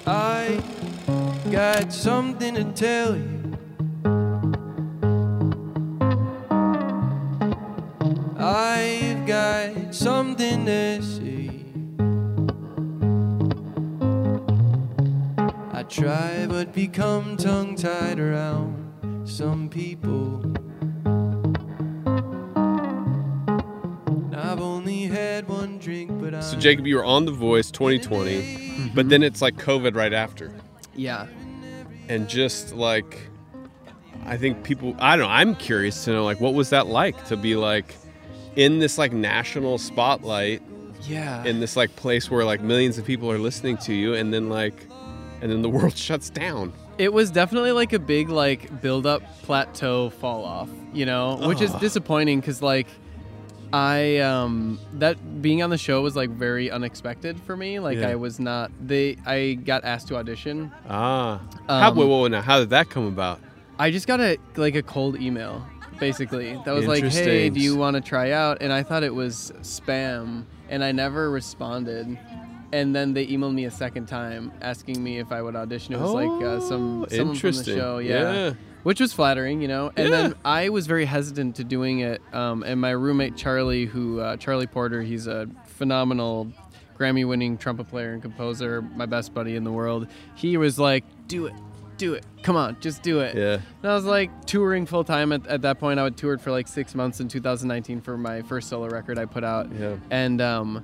I got something to tell you. I've got something to say. I try but become tongue-tied around some people. I've only had one drink, but So Jacob, you were on The Voice 2020, but then it's like COVID right after. Yeah. And just like, I think people, I don't know, I'm curious to know, like, what was that like to be like in this like national spotlight? Yeah. In this like place where like millions of people are listening to you, and then the world shuts down. It was definitely like a big like build up plateau fall off, you know, which is disappointing because like that being on the show was like very unexpected for me. Like Yeah. I got asked to audition. Now how did that come about? I just got a cold email basically that was like, Interesting. hey, do you want to try out? And I thought it was spam and I never responded. And then they emailed me a second time asking me if I would audition. It was someone from the interesting. show. Yeah. Which was flattering, you know. And Yeah. then I was very hesitant to doing it. And my roommate Charlie, Charlie Porter, he's a phenomenal Grammy-winning trumpet player and composer, my best buddy in the world. He was like, do it. Come on, just do it. Yeah. And I was like touring full time at that point. I had toured for like 6 months in 2019 for my first solo record I put out. Yeah. And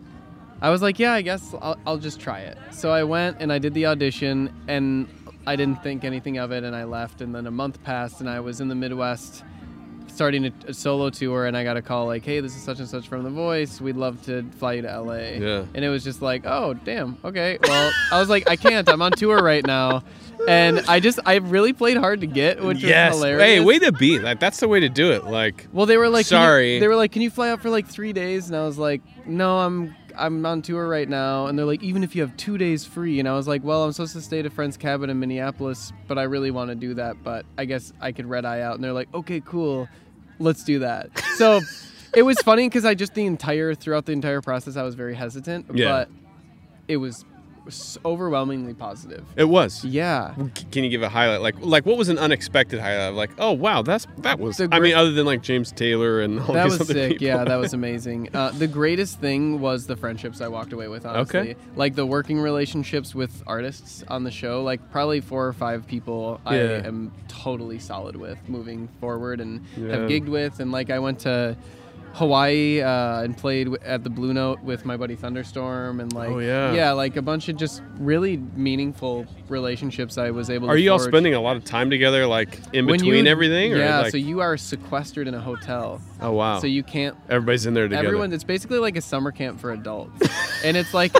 I was like, yeah, I guess I'll just try it. So I went and I did the audition and I didn't think anything of it and I left. And then a month passed and I was in the Midwest starting a solo tour and I got a call like, hey, this is such and such from The Voice. We'd love to fly you to LA. Yeah. And it was just like, oh, damn. Okay. Well, I was like, I can't. I'm on tour right now. And I really played hard to get, which was hilarious. Hey, way to be. Like, that's the way to do it. Like, well, they were like, sorry. They were like, can you fly out for like 3 days? And I was like, no, I'm on tour right now. And they're like, even if you have 2 days free. And I was like, well, I'm supposed to stay at a friend's cabin in Minneapolis, but I really want to do that. But I guess I could red eye out. And they're like, okay, cool. Let's do that. So it was funny because throughout the entire process, I was very hesitant, but it was overwhelmingly positive. It was. Yeah. Can you give a highlight? Like what was an unexpected highlight? Like, oh wow, that was. I mean, other than like James Taylor and all that these was other sick. people. Yeah, that was amazing. The greatest thing was the friendships I walked away with. Honestly, Okay. Like the working relationships with artists on the show. Like probably 4 or 5 people I am totally solid with moving forward and have gigged with. And like I went to Hawaii and played at the Blue Note with my buddy Thunderstorm and like like a bunch of just really meaningful relationships I was able to Are you all forge. spending a lot of time together, like in between everything? Or Yeah, like, so you are sequestered in a hotel. oh wow. So you can't. Everybody's in there together. It's basically like a summer camp for adults, and it's like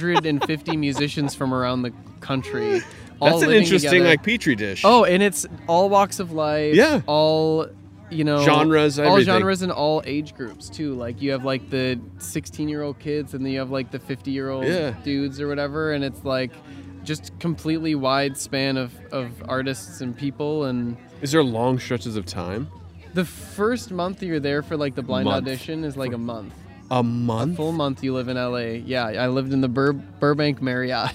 150 musicians from around the country. All That's an living interesting together. like petri dish. Oh, and it's all walks of life. Yeah. All. Genres, all everything. genres and all age groups too. Like you have like the 16-year-old kids, and then you have like the 50-year-old dudes or whatever, and it's like just completely wide span of artists and people. And is there long stretches of time? the first month you're there for like the blind audition is like a month. A month? A full month you live in LA. Yeah, I lived in the Burbank Marriott.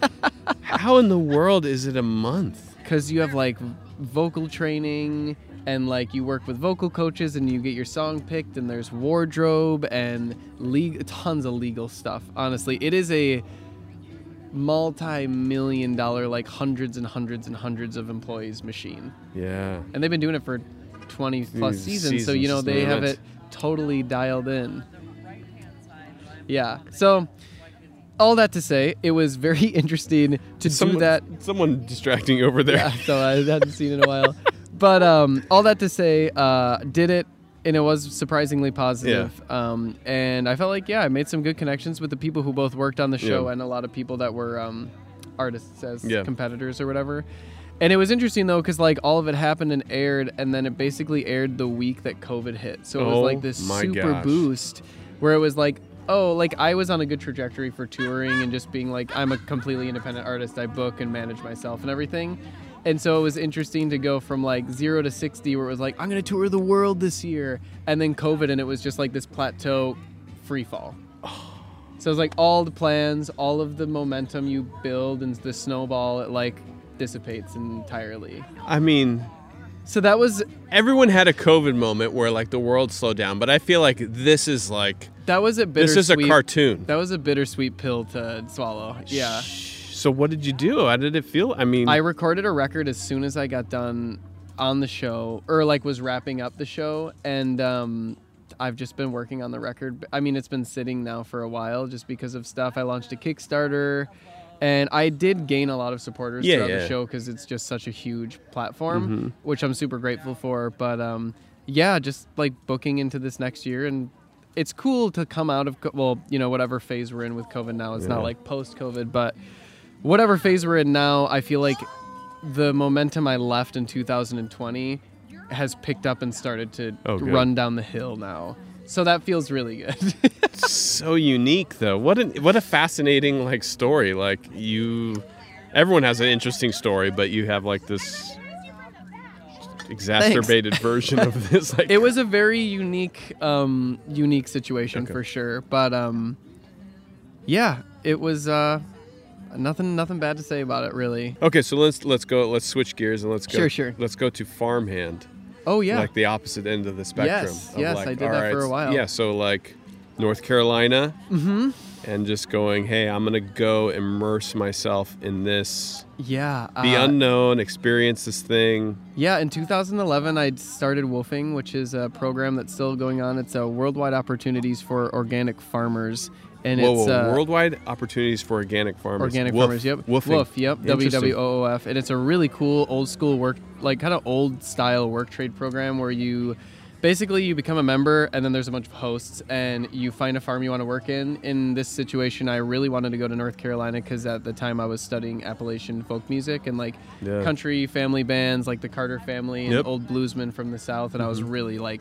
How in the world is it a month? Because you have like vocal training and like you work with vocal coaches and you get your song picked and there's wardrobe and tons of legal stuff. Honestly, it is a multi-million-dollar, like hundreds and hundreds and hundreds of employees machine. Yeah. And they've been doing it for 20 plus seasons, so you know they have it totally dialed in. Yeah. So all that to say, it was very interesting to do that. Someone distracting you over there. Yeah, so I hadn't seen it in a while. But all that to say, did it, and it was surprisingly positive. Yeah. And I felt like, I made some good connections with the people who both worked on the show and a lot of people that were artists as competitors or whatever. And it was interesting, though, because like all of it happened and aired, and then it basically aired the week that COVID hit. So it was like this super boost where it was like, oh, like I was on a good trajectory for touring and just being like, I'm a completely independent artist. I book and manage myself and everything. And so it was interesting to go from like 0 to 60 where it was like, I'm going to tour the world this year. And then COVID, and it was just like this plateau free fall. So it's like all the plans, all of the momentum you build and the snowball, it like dissipates entirely. I mean, so that was... Everyone had a COVID moment where like the world slowed down, but I feel like this is like... That was a bittersweet... This is a cartoon. That was a bittersweet pill to swallow. Yeah. So what did you do? How did it feel? I mean... I recorded a record as soon as I got done on the show, or like was wrapping up the show, and I've just been working on the record. I mean, it's been sitting now for a while just because of stuff. I launched a Kickstarter, and I did gain a lot of supporters throughout the show because it's just such a huge platform, which I'm super grateful for. But yeah, just like booking into this next year, and it's cool to come out of, well, you know, whatever phase we're in with COVID now. It's not like post-COVID, but whatever phase we're in now, I feel like the momentum I left in 2020 has picked up and started to run down the hill now. So that feels really good. So unique, though. What a fascinating like story. Like everyone has an interesting story, but you have like this exacerbated version of this. Like, it was a very unique situation for sure. But yeah, it was nothing bad to say about it, really. Okay, so let's switch gears and let's go. Sure. Let's go to Farmhand. Oh yeah, like the opposite end of the spectrum. Yes, like, I did that for a while. Yeah, so like North Carolina, and just going, hey, I'm gonna go immerse myself in this. Yeah, be unknown, experience this thing. Yeah, in 2011, I started Woofing, which is a program that's still going on. It's a worldwide opportunities for organic farmers. And it's worldwide opportunities for organic farmers. Organic farmers, yep. Woofing. Woof, yep. WWOOF. And it's a really cool old school work, like kind of old style work trade program where you become a member and then there's a bunch of hosts and you find a farm you want to work in. In this situation, I really wanted to go to North Carolina because at the time I was studying Appalachian folk music and like country family bands like the Carter Family and old bluesmen from the South. And I was really like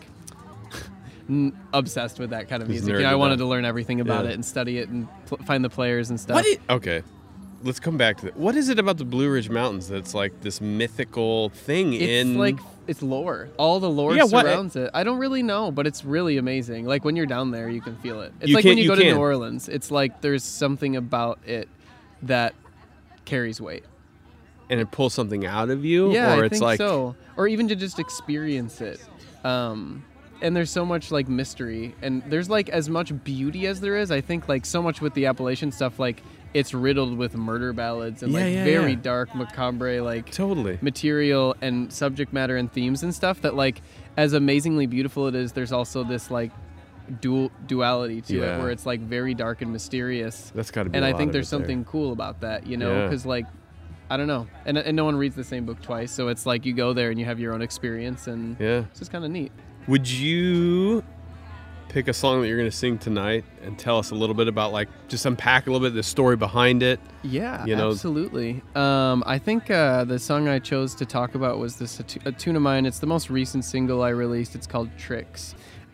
obsessed with that kind of music. I wanted to learn everything about it and study it and find the players and stuff. Okay, let's come back to that. What is it about the Blue Ridge Mountains that's like this mythical thing? It's lore. All the lore surrounds it. I don't really know, but it's really amazing. Like when you're down there, you can feel it. It's like when you go to New Orleans. It's like there's something about it that carries weight. And it pulls something out of you? Yeah, or I think so. Or even to just experience it. And there's so much like mystery and there's like as much beauty as there is. I think like so much with the Appalachian stuff, like it's riddled with murder ballads and very dark, macabre, like material and subject matter and themes and stuff that like as amazingly beautiful it is, there's also this like duality to it where it's like very dark and mysterious. That's gotta be and I think there's something cool about that, you know, because like I don't know. And no one reads the same book twice, so it's like you go there and you have your own experience and it's just kind of neat. Would you pick a song that you're going to sing tonight and tell us a little bit about, like, just unpack a little bit of the story behind it? Yeah, absolutely. I think the song I chose to talk about was a tune of mine. It's the most recent single I released. It's called Tricks.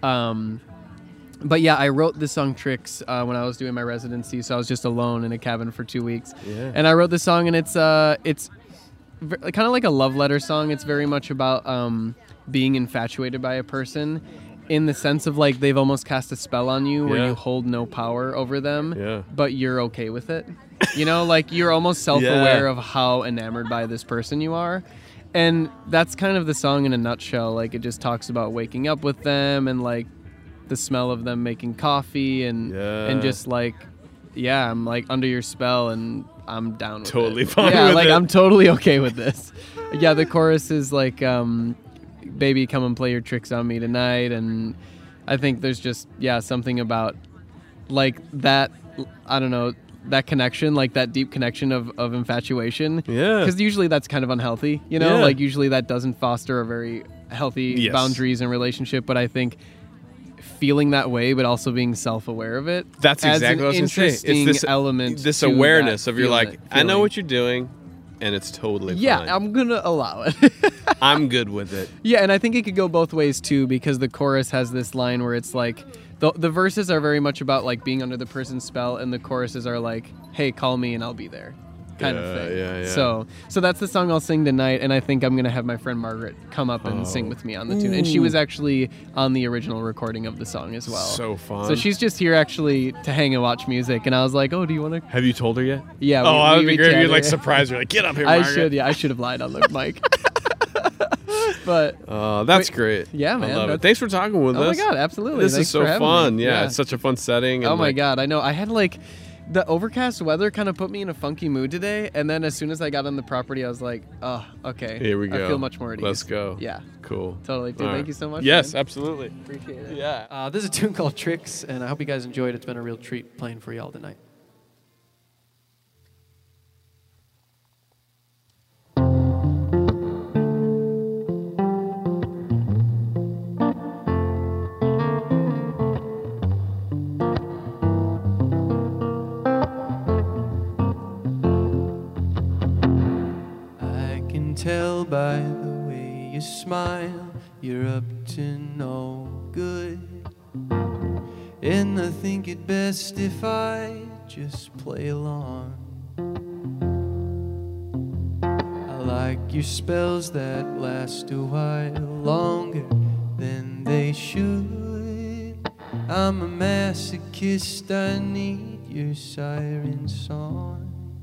But yeah, I wrote this song Tricks when I was doing my residency, so I was just alone in a cabin for 2 weeks. Yeah. And I wrote this song, and it's kind of like a love letter song. It's very much about being infatuated by a person in the sense of like they've almost cast a spell on you where you hold no power over them, but you're okay with it. You know, like you're almost self-aware of how enamored by this person you are. And that's kind of the song in a nutshell. Like it just talks about waking up with them and like the smell of them making coffee and just like, I'm like under your spell and I'm down with it. Totally fine with it. I'm totally okay with this. Yeah, the chorus is like, baby, come and play your tricks on me tonight. And I think there's just, something about like that, I don't know, that connection, like that deep connection of infatuation. Yeah. Because usually that's kind of unhealthy, you know? Like usually that doesn't foster a very healthy boundaries and relationship. But I think feeling that way, but also being self-aware of it. That's exactly what I was going to say. It's this element, this awareness of you're like, I know what you're doing. And it's totally fine. Yeah, I'm going to allow it. I'm good with it. Yeah, and I think it could go both ways, too, because the chorus has this line where it's like, the verses are very much about, like, being under the person's spell, and the choruses are like, hey, call me and I'll be there. kind of thing. Yeah. So that's the song I'll sing tonight, and I think I'm gonna have my friend Margaret come up and sing with me on the tune. And she was actually on the original recording of the song as well. So fun. So she's just here actually to hang and watch music. And I was like, oh, do you want to? Have you told her yet? Yeah. Oh, that would be great if you'd like surprise her, like get up here, Margaret. I should have lied on the mic. But that's great. Yeah, man. I love it. Thanks for talking with us. Oh my God, absolutely. This Thanks is so for fun. me. Yeah, it's such a fun setting. And oh my God, I know. I had like the overcast weather kind of put me in a funky mood today, and then as soon as I got on the property, I was like, oh, okay. Here we go. I feel much more at ease. Let's go. Yeah. Cool. Totally. Dude, thank you so much. Yes, man. absolutely. Appreciate it. Yeah. This is a tune called Tricks, and I hope you guys enjoyed it. It's been a real treat playing for y'all tonight. Tell by the way you smile, you're up to no good. And I think it best if I just play along. I like your spells that last a while longer than they should. I'm a masochist, I need your siren song.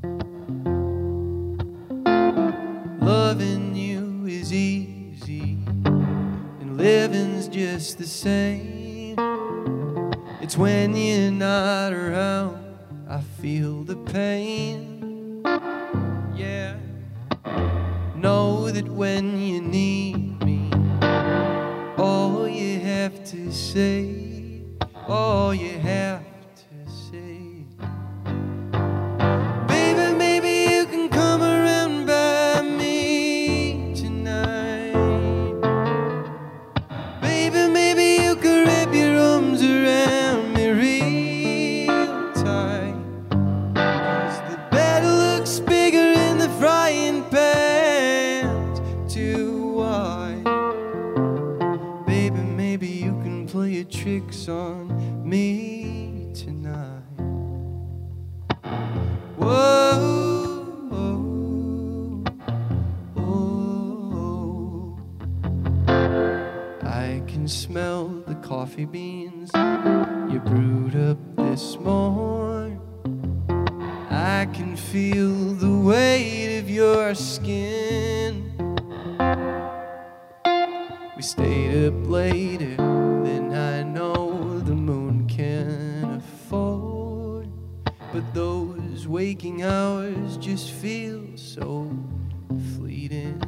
Loving you is easy, and living's just the same. It's when you're not around, I feel the pain. Yeah, know that when you need me, all you have to say, all you have to say, baby, maybe you can come around by me tonight. Baby, maybe you can wrap your arms around me real tight. 'Cause the battle looks bigger in the frying pan's too wide. Baby, maybe you can play your tricks on me tonight. Whoa, oh, oh. I can smell the coffee beans you brewed up this morning. I can feel the weight of your skin. We stayed up later than I know the moon can afford, but those waking hours just feel so fleeting.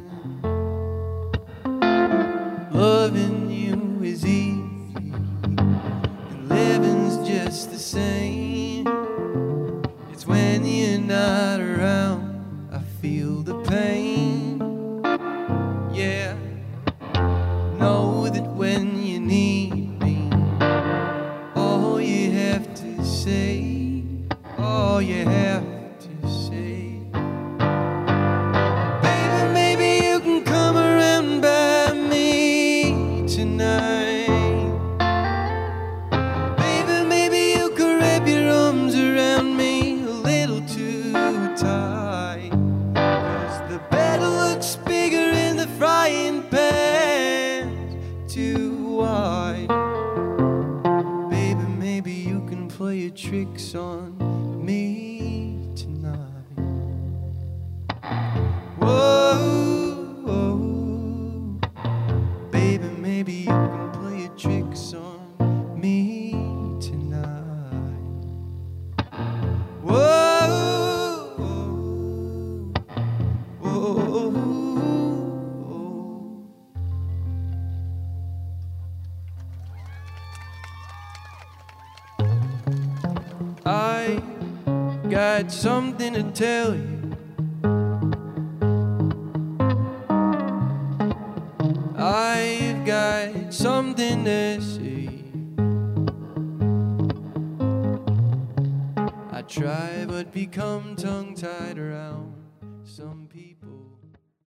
Loving you is easy, and living's just the same. It's when you're not around, I feel the pain. Yeah, know that when you need me, all you have to say, all you have to say, baby, maybe you can come around by me tonight. Baby, maybe you can wrap your arms around me a little too tight. 'Cause the battle looks bigger in the frying pan too wide. Baby, maybe you can play your tricks on me tonight. Whoa, oh. Baby, maybe you can play your tricks on me tonight. Whoa, oh, oh. I got something to tell you. I've got something to say. I try but become tongue-tied around some people.